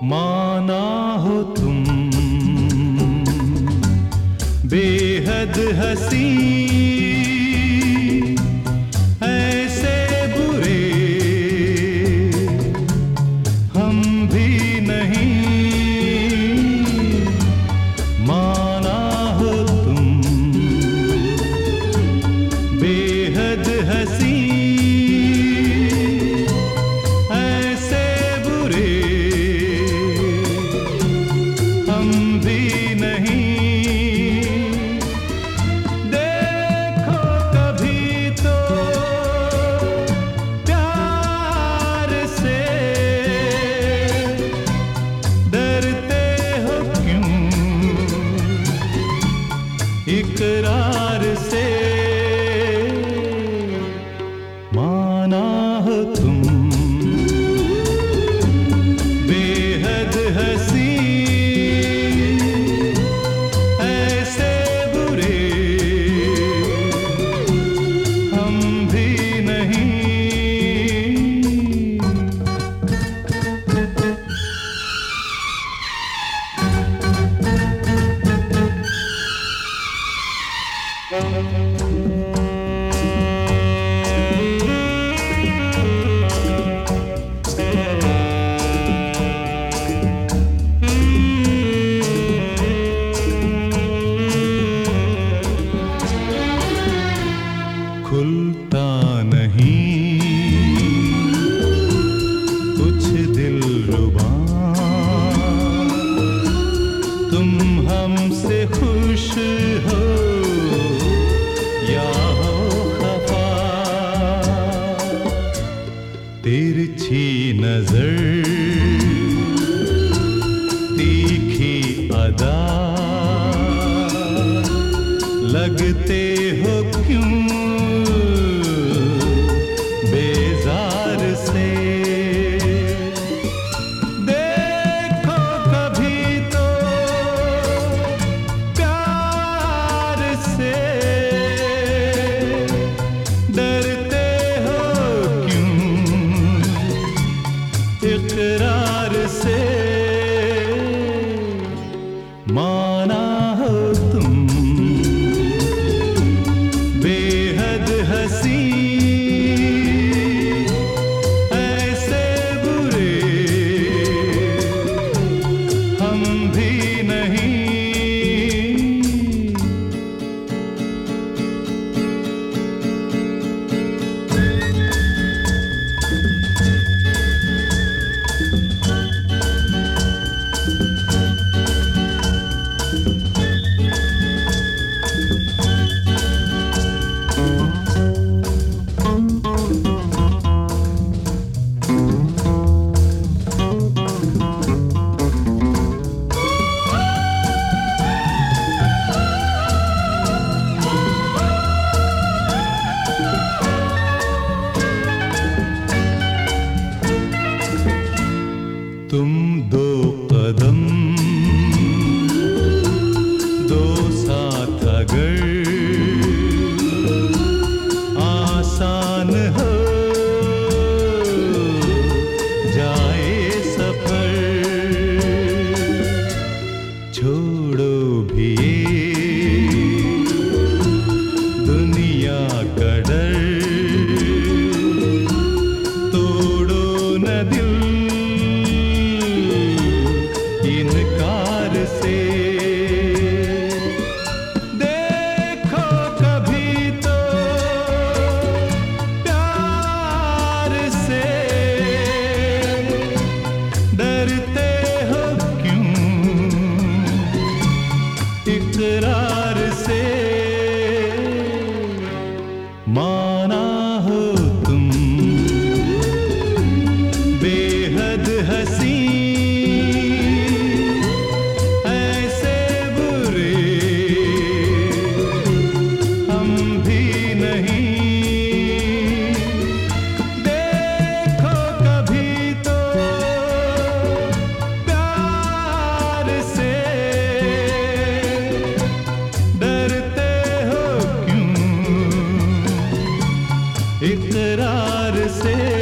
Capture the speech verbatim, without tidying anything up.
माना हो तुम बेहद हंसी, ऐसे बुरे हम भी नहीं। माना हो तुम बेहद हंसी, इकरार से माना हो तुम बेहद हंसी, ऐसे बुरे हम भी नहीं। खुलता नहीं कुछ दिलरुबा, तुम हमसे खुश हो या हो खफा। तिरछी नजर तीखी अदा, लगते हो क्यों बेजार से। देखो कभी तो प्यार से, डरते हो क्यों इकरार से। माना हो तुम बेहद हंसी, ऐसे बुरे हम भी नहीं। तुम दो कदम दो साथ अगर आसान हो जाए सफर। छोड़ो भी ये दुनिया का डर, तोड़ो न दिल इनकार से। देखो कभी तो प्यार से, डरते हो क्यों इकरार से। माना हो तुम बेहद हंसी, इकरार से।